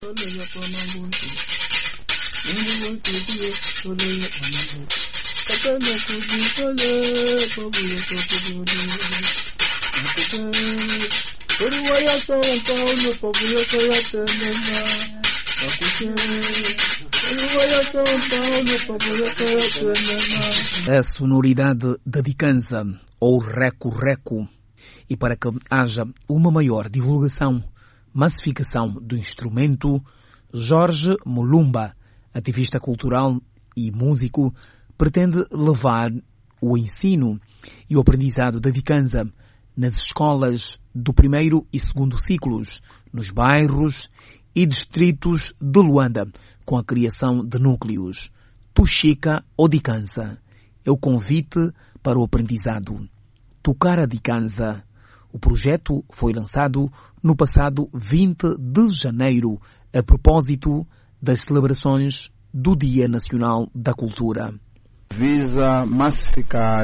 A sonoridade da dicanza, ou reco-reco, e para que haja uma maior divulgação, massificação do instrumento, Jorge Mulumba, ativista cultural e músico, pretende levar o ensino e o aprendizado da dicanza nas escolas do primeiro e segundo ciclos, nos bairros e distritos de Luanda, com a criação de núcleos. Tuxica ou dicanza é o convite para o aprendizado. Tocar a dicanza. O projeto foi lançado no passado 20 de janeiro, a propósito das celebrações do Dia Nacional da Cultura. Visa massificar,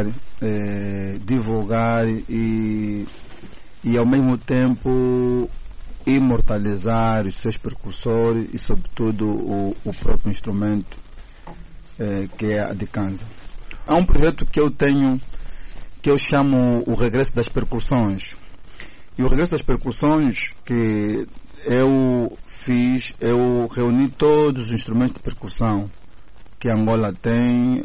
divulgar e ao mesmo tempo imortalizar os seus precursores e sobretudo o próprio instrumento que é a dicanza. Há um projeto que eu tenho que eu chamo o regresso das percussões. E o regresso das percussões que eu fiz, eu reuni todos os instrumentos de percussão que Angola tem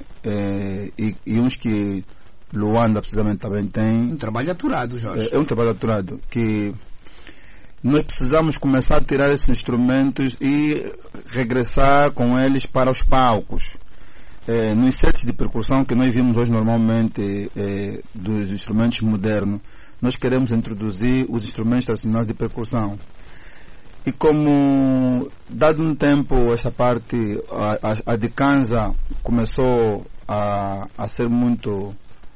e uns que Luanda precisamente também tem. Um trabalho aturado, Jorge. É um trabalho aturado que nós precisamos começar a tirar esses instrumentos e regressar com eles para os palcos. Nos sets de percussão que nós vimos hoje normalmente dos instrumentos modernos, nós queremos introduzir os instrumentos tradicionais de percussão. E como, dado um tempo, essa parte, a dicanza começou a ser muito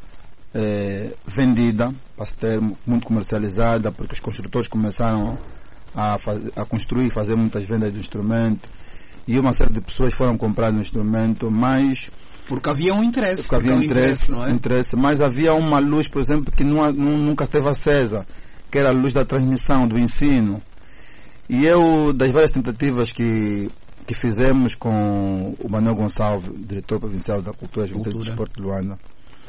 vendida, a ser muito comercializada, porque os construtores começaram a construir e fazer muitas vendas do instrumento, e uma série de pessoas foram comprar o instrumento, mas porque havia um interesse. Porque havia um interesse, não é? Mas havia uma luz, por exemplo, que nunca esteve acesa, que era a luz da transmissão, do ensino. E eu, das várias tentativas que fizemos com o Manuel Gonçalves, diretor provincial da Cultura e do Desporto de Luanda,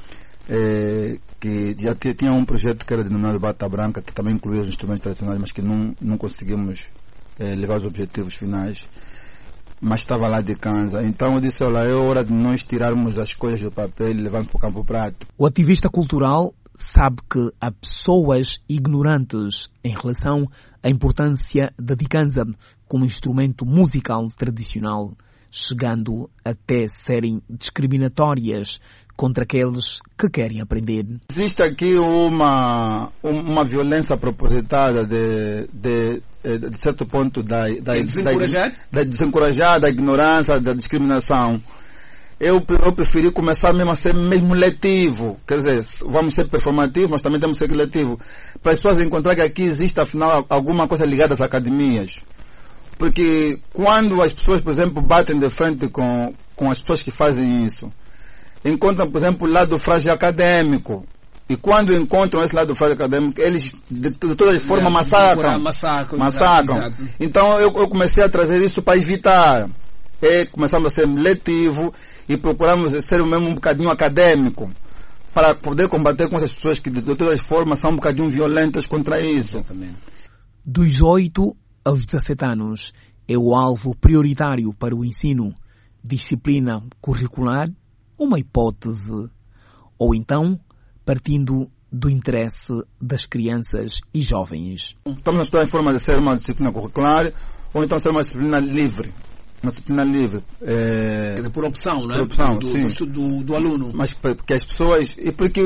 que já tinha um projeto que era denominado Bata Branca, que também incluía os instrumentos tradicionais, mas que não conseguimos levar os objetivos finais. Mas estava lá de Kanza. Então eu disse, olha, é hora de nós tirarmos as coisas do papel e levarmos para o campo prático. O ativista cultural sabe que há pessoas ignorantes em relação à importância da dicanza como instrumento musical tradicional, chegando até serem discriminatórias contra aqueles que querem aprender. Existe aqui uma violência propositada de certo ponto da desencorajar, da ignorância, da discriminação. Eu preferi começar mesmo a ser mesmo letivo, quer dizer, vamos ser performativos, mas também temos que ser letivo, para as pessoas encontrar que aqui existe afinal alguma coisa ligada às academias. Porque quando as pessoas, por exemplo, batem de frente com as pessoas que fazem isso, encontram, por exemplo, o lado frágil acadêmico. E quando encontram esse lado frágil acadêmico, eles de todas as formas massacram. Então eu comecei a trazer isso para evitar. Começamos a ser letivo e procuramos ser mesmo um bocadinho acadêmico para poder combater com essas pessoas que de todas as formas são um bocadinho violentas contra isso. Exatamente. Dos 8 aos 17 anos é o alvo prioritário para o ensino. Disciplina curricular, uma hipótese. Ou então, partindo do interesse das crianças e jovens. Estamos a estudar em forma de ser uma disciplina curricular ou então ser uma disciplina livre. Uma disciplina livre. Por opção, não é? Por opção, do aluno. Mas porque as pessoas... E porque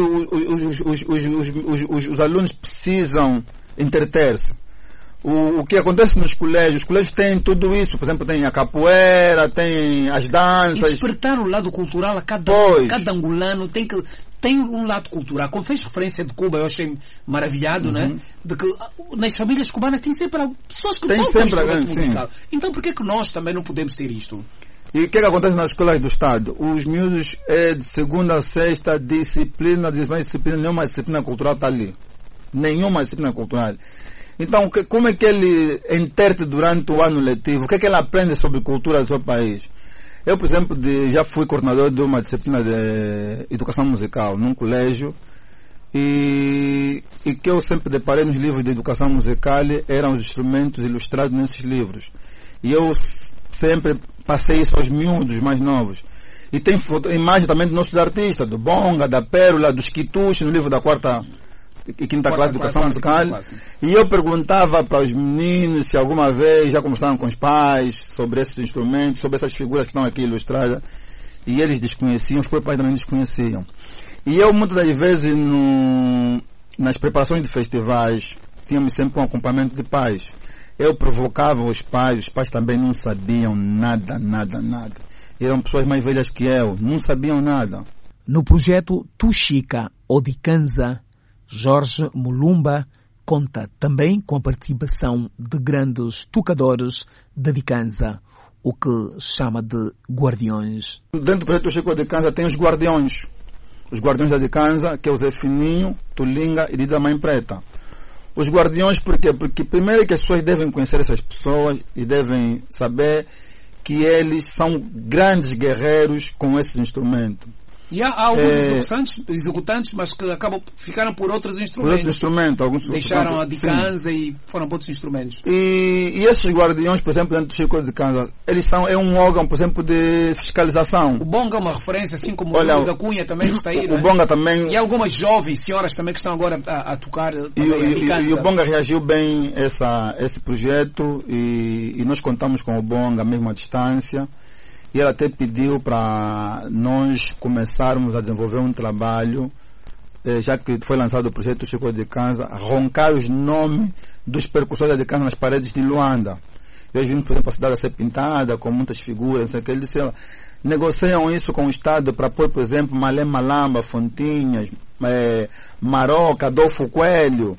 os alunos precisam entreter-se. O que acontece nos colégios, os colégios têm tudo isso, por exemplo, tem a capoeira, tem as danças. E despertar o lado cultural a cada angolano tem um lado cultural. Como fez referência de Cuba, eu achei maravilhado, né? De que nas famílias cubanas tem sempre pessoas que tocam instrumento musical. Então por que nós também não podemos ter isto? E o que acontece nas escolas do Estado? Os miúdos de segunda a sexta, disciplina, nenhuma disciplina cultural está ali. Nenhuma disciplina cultural. Então, como é que ele interte durante o ano letivo? O que é que ele aprende sobre cultura do seu país? Eu, por exemplo, já fui coordenador de uma disciplina de educação musical num colégio e que eu sempre deparei nos livros de educação musical eram os instrumentos ilustrados nesses livros. E eu sempre passei isso aos miúdos mais novos. E tem imagem também dos nossos artistas, do Bonga, da Pérola, dos Quituxi, no livro da quarta e quinta classe de educação musical. E eu perguntava para os meninos se alguma vez já conversaram com os pais sobre esses instrumentos, sobre essas figuras que estão aqui ilustradas. E eles desconheciam, os pais também desconheciam. E eu, muitas das vezes, nas preparações de festivais, tínhamos sempre um acompanhamento de pais. Eu provocava os pais também não sabiam nada. Eram pessoas mais velhas que eu, não sabiam nada. No projeto Tuxica Odikanza, Jorge Mulumba conta também com a participação de grandes tocadores da Dikanza, o que chama de guardiões. Dentro do projeto Tuxica Odikanza tem os guardiões. Os guardiões da Dikanza, que é o Zé Fininho, Tulinga e Dida Mãe Preta. Os guardiões, por quê? Porque primeiro que as pessoas devem conhecer essas pessoas e devem saber que eles são grandes guerreiros com esses instrumentos. E há alguns executantes, mas que ficaram por outros instrumentos. Deixaram a Dikanza e foram para outros instrumentos. E esses guardiões, por exemplo, dentro do Chico de Kanza, é um órgão, por exemplo, de fiscalização. O Bonga é uma referência, assim como o da Cunha também está aí. O Bonga também. E algumas jovens senhoras também que estão agora a tocar a Dikanza. E o Bonga reagiu bem a esse projeto e nós contamos com o Bonga mesmo à distância. E ela até pediu para nós começarmos a desenvolver um trabalho, já que foi lançado o projeto Chico de Kanza, roncar os nomes dos percussores de Kanza nas paredes de Luanda. Eles vimos, por exemplo, a cidade a ser pintada com muitas figuras, não sei o que. Ele disse, negociam isso com o Estado para pôr, por exemplo, Malé Malamba, Fontinhas, Maroca, Adolfo Coelho.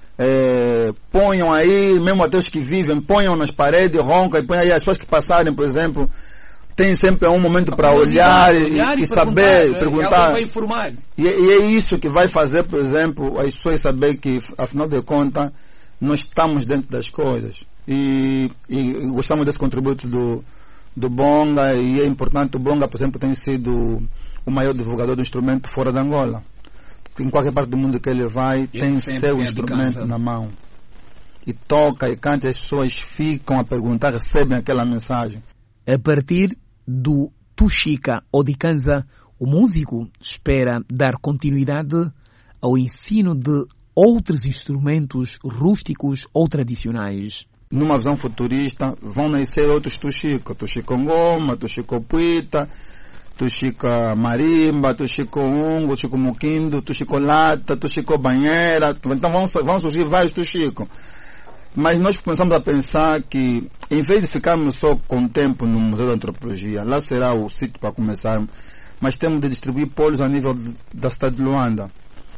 Ponham aí, mesmo até os que vivem, ponham nas paredes, roncam e ponham aí as pessoas que passarem, por exemplo. Tem sempre um momento para olhar e saber, perguntar. Vai informar. E é isso que vai fazer, por exemplo, as pessoas saber que, afinal de contas, nós estamos dentro das coisas. E gostamos desse contributo do Bonga, e é importante. O Bonga, por exemplo, tem sido o maior divulgador do instrumento fora de Angola. Em qualquer parte do mundo que ele vai, tem seu instrumento na mão. E toca e canta, e as pessoas ficam a perguntar, recebem aquela mensagem. A partir do Tuxica Odikanza, o músico espera dar continuidade ao ensino de outros instrumentos rústicos ou tradicionais. Numa visão futurista, vão nascer outros Tuxico. Tuxico Ngoma, Tuxico Puita, Tuxico Marimba, Tuxico Ungo, Tuxico Muquindo, Tuxico Lata, Tuxico Banheira. Então vão surgir vários Tuxico. Mas nós começamos a pensar que, em vez de ficarmos só com o tempo no Museu da Antropologia, lá será o sítio para começar, mas temos de distribuir polos a nível da cidade de Luanda.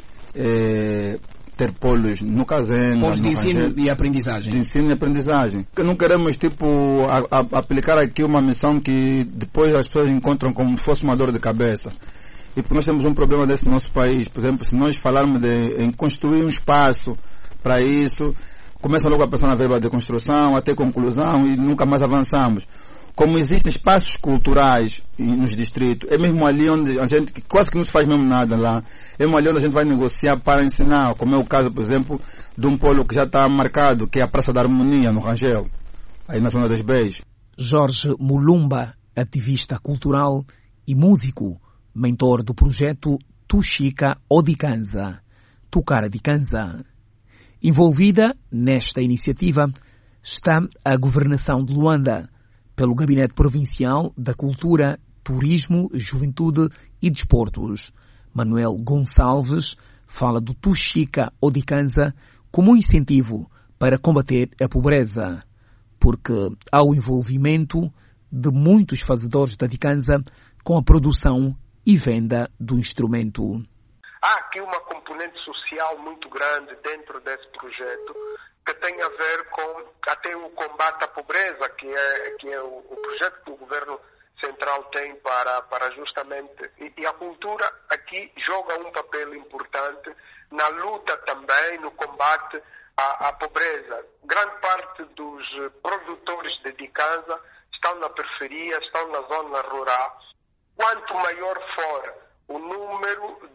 Ter polos no Cazena, polos de ensino e aprendizagem. De ensino e aprendizagem. Não queremos, aplicar aqui uma missão que depois as pessoas encontram como se fosse uma dor de cabeça. E porque nós temos um problema desse no nosso país. Por exemplo, se nós falarmos em construir um espaço para isso, começa logo a pensar na verba de construção, até conclusão, e nunca mais avançamos. Como existem espaços culturais nos distritos, é mesmo ali onde a gente, quase que não se faz mesmo nada lá, é mesmo ali onde a gente vai negociar para ensinar, como é o caso, por exemplo, de um polo que já está marcado, que é a Praça da Harmonia, no Rangel, aí na zona das Beis. Jorge Mulumba, ativista cultural e músico, mentor do projeto Tuxica Odikanza, Tocar a Dikanza. Envolvida nesta iniciativa está a Governação de Luanda, pelo Gabinete Provincial da Cultura, Turismo, Juventude e Desportos. Manuel Gonçalves fala do Tuxica Odikanza como um incentivo para combater a pobreza, porque há o envolvimento de muitos fazedores da Dikanza com a produção e venda do instrumento. Há aqui uma componente social muito grande dentro desse projeto que tem a ver com até o combate à pobreza, que é o projeto que o Governo Central tem para justamente... E a cultura aqui joga um papel importante na luta também, no combate à pobreza. Grande parte dos produtores de Dikanza estão na periferia, estão na zona rural. Quanto maior for o número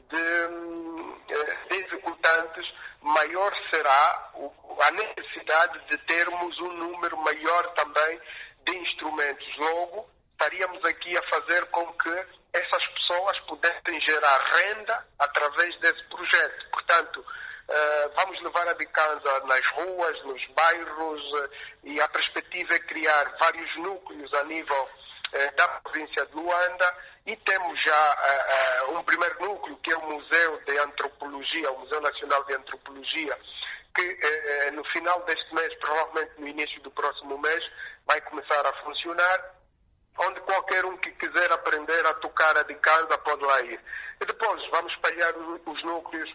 de executantes, maior será a necessidade de termos um número maior também de instrumentos. Logo, estaríamos aqui a fazer com que essas pessoas pudessem gerar renda através desse projeto. Portanto, vamos levar a Dikanza nas ruas, nos bairros, e a perspectiva é criar vários núcleos a nível da província de Luanda, e temos já um primeiro núcleo, que é o Museu de Antropologia, o Museu Nacional de Antropologia, que no final deste mês, provavelmente no início do próximo mês, vai começar a funcionar, onde qualquer um que quiser aprender a tocar a Dikanza pode lá ir. E depois vamos espalhar os núcleos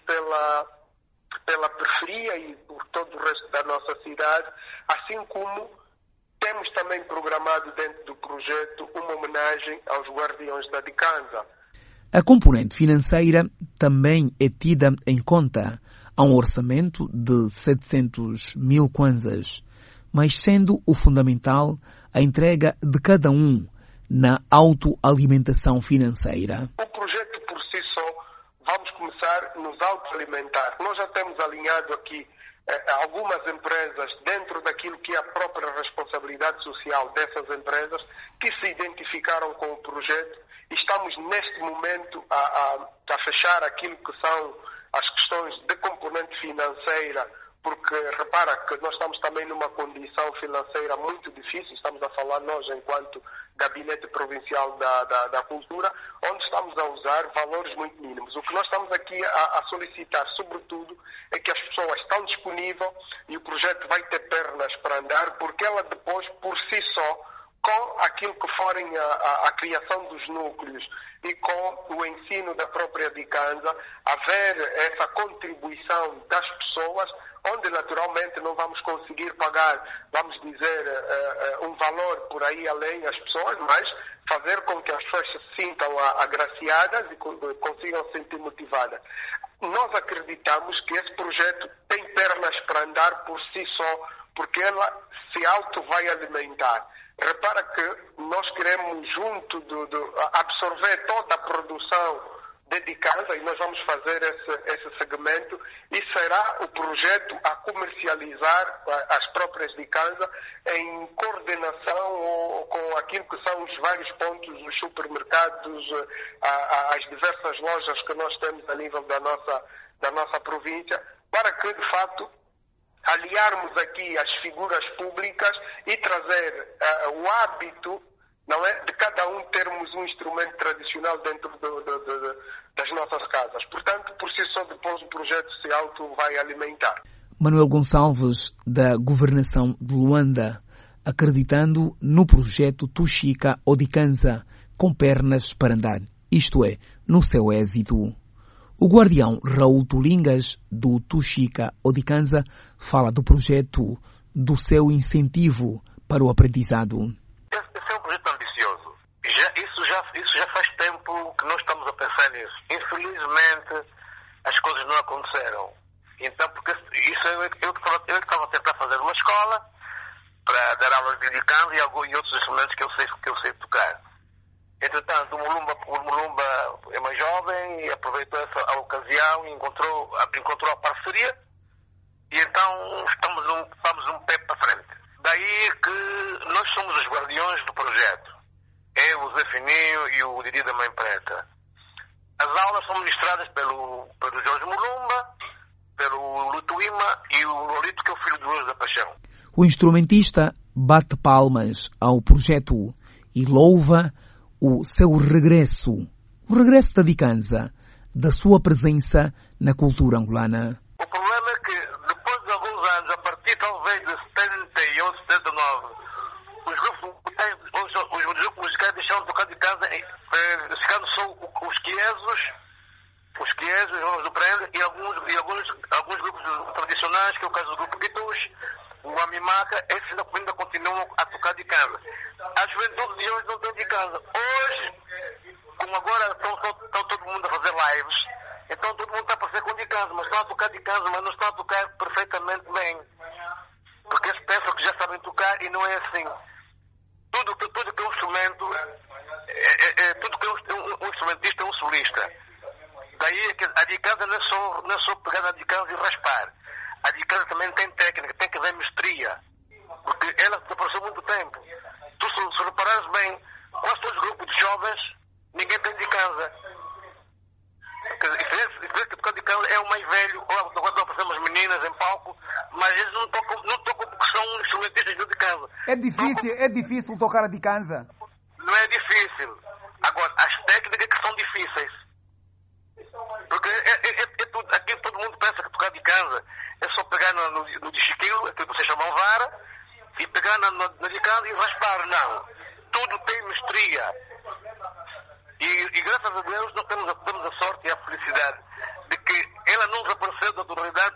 pela periferia e por todo o resto da nossa cidade, assim como temos também programado dentro do projeto uma homenagem aos guardiões da Dikanza. A componente financeira também é tida em conta. Há um orçamento de 700 mil kwanzas, mas sendo o fundamental a entrega de cada um na autoalimentação financeira. O projeto por si só, vamos começar a nos autoalimentar. Nós já temos alinhado aqui algumas empresas dentro daquilo que é a própria responsabilidade social dessas empresas que se identificaram com o projeto, e estamos neste momento a fechar aquilo que são as questões de componente financeira, porque repara que nós estamos também numa condição financeira muito difícil, estamos a falar nós enquanto Gabinete Provincial da Cultura, onde estamos a usar valores muito mínimos. O que nós estamos aqui a solicitar, sobretudo, é que as pessoas estão disponíveis e o projeto vai ter pernas para andar, porque ela depois, por si só, com aquilo que forem a criação dos núcleos e com o ensino da própria Dikanza, haver essa contribuição das pessoas, onde naturalmente não vamos conseguir pagar, vamos dizer, um valor por aí além às pessoas, mas fazer com que as pessoas se sintam agraciadas e consigam se sentir motivadas. Nós acreditamos que esse projeto tem pernas para andar por si só, porque ela se vai alimentar. Repara que nós queremos junto absorver toda a produção de Dikanza, e nós vamos fazer esse segmento, e será o projeto a comercializar as próprias Dikanza em coordenação com aquilo que são os vários pontos, os supermercados, as diversas lojas que nós temos a nível da nossa província, para que de facto aliarmos aqui as figuras públicas e trazer o hábito, não é, de cada um termos um instrumento tradicional dentro das nossas casas. Portanto, por si só, depois o projeto se vai alimentar. Manuel Gonçalves, da Governação de Luanda, acreditando no projeto Tushika Odikanza, com pernas para andar, isto é, no seu êxito. O guardião Raul Tulingas, do Tushika Odikanza, fala do projeto, do seu incentivo para o aprendizado. Esse é um projeto ambicioso. Isso já faz tempo que nós estamos a pensar nisso. Infelizmente, as coisas não aconteceram. Então, porque isso eu que estava a tentar fazer uma escola para dar aulas de Dikanza e outros instrumentos que eu sei tocar. Entretanto, o Mulumba é mais jovem e aproveitou essa ocasião e encontrou a parceria, e então estamos um pé para frente. Daí que nós somos os guardiões do projeto. Eu, o Zé Fininho e o Didi da Mãe Preta. As aulas são ministradas pelo Jorge Mulumba, pelo Lutuíma e o Lolito, que é o filho do Deus da Paixão. O instrumentista bate palmas ao projeto e louva o seu regresso, o regresso da Dikanza, da sua presença na cultura angolana. O problema é que, depois de alguns anos, a partir talvez de 78, 79, os grupos musicais deixaram de tocar Dikanza, ficando só os quiesos, os homens do Prenda e alguns grupos tradicionais, que é o caso do grupo Quitus, o Amimaka, esses ainda continuam a tocar Dikanza. A juventude de hoje não tem Dikanza. Hoje, como agora estão todo mundo a fazer lives, Então todo mundo está a parecer com dicanza, mas estão a tocar dicanza, mas não estão a tocar perfeitamente bem. Porque eles pensam que já sabem tocar e não é assim. Tudo que é um instrumento, tudo que é um instrumentista é um solista. Daí a dicanza não é só pegar na dicanza e raspar. A dicanza também tem técnica, tem que haver mestria. Porque ela desapareceu há muito tempo. Tu, se reparares bem, quase todos os grupos de jovens, ninguém tem dicanza. Porque tocar dicanza é o mais velho, quando aparecem umas meninas em palco, mas eles não tocam porque são instrumentistas de dicanza. É difícil tocar a dicanza? Não é difícil. Agora, as técnicas que são difíceis. Porque tudo, aqui todo mundo pensa que tocar dicanza é só pegar no disquilo, aquilo que vocês chamam vara, e pegar na dicanza e raspar. Não. Tudo tem mestria. E graças a Deus nós temos a sorte e a felicidade de que ela não desapareceu da autoridade,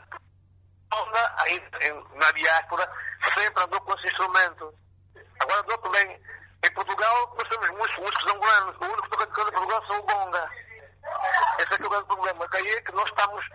na diáspora sempre andou com esse instrumento. Agora nós também, em Portugal, nós temos muitos músicos angolanos. O único que toca de canto em Portugal são o Bonga. Esse é que é o grande problema. Que aí é que nós estamos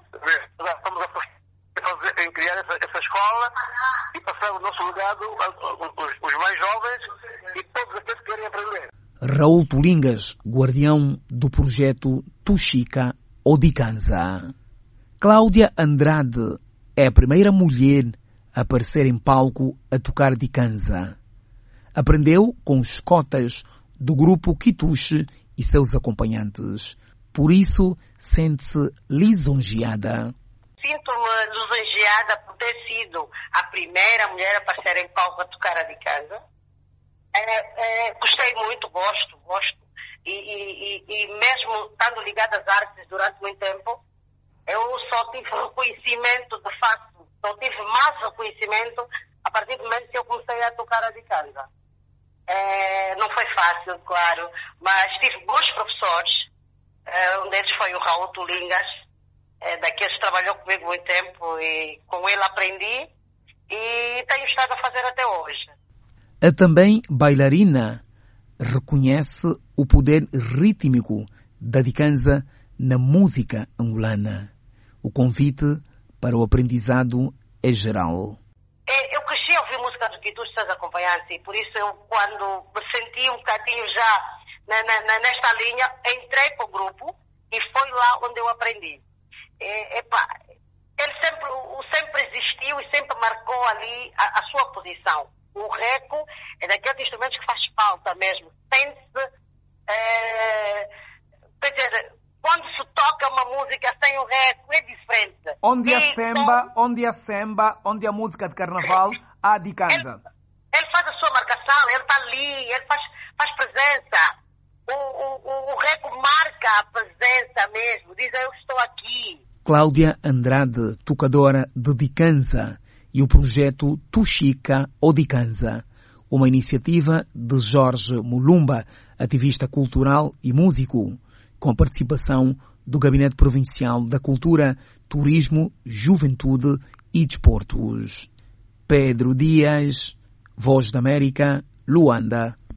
em criar essa escola e passar o nosso legado aos mais jovens e todos aqueles que querem aprender. Raul Tulingas, guardião do projeto Tuxica Odicanza. Cláudia Andrade é a primeira mulher a aparecer em palco a tocar dicanza. Aprendeu com os cotas do grupo Quituxe e seus acompanhantes. Por isso, sente-se lisonjeada. Sinto-me lisonjeada por ter sido a primeira mulher a aparecer em palco a tocar a dicanza. Gostei muito, gosto. E mesmo estando ligada às artes durante muito tempo, eu só tive reconhecimento de facto, só tive mais reconhecimento a partir do momento que eu comecei a tocar a dicanza. Não foi fácil, claro, mas tive bons professores. Um deles foi o Raul Tulingas, daqueles que trabalhou comigo muito tempo e com ele aprendi e tenho estado a fazer até hoje. A também bailarina reconhece o poder rítmico da dicanza na música angolana. O convite para o aprendizado é geral. Eu cresci a ouvir música do Quituxe e seus acompanhantes e por isso eu, quando me senti um bocadinho já nesta linha, entrei para o grupo e foi lá onde eu aprendi. Ele sempre existiu e sempre marcou ali a sua posição. O reco é daqueles instrumentos que faz falta mesmo. Sente-se, quer dizer, quando se toca uma música sem o reco é diferente. Onde a samba, onde a música de carnaval, há dicanza. Ele faz a sua marcação, ele está ali, ele faz presença. O reco marca a presença mesmo, diz eu estou aqui. Cláudia Andrade, tocadora de dicanza, e o projeto Tuxica Odicanza, uma iniciativa de Jorge Mulumba, ativista cultural e músico, com a participação do Gabinete Provincial da Cultura, Turismo, Juventude e Desportos. Pedro Dias, Voz da América, Luanda.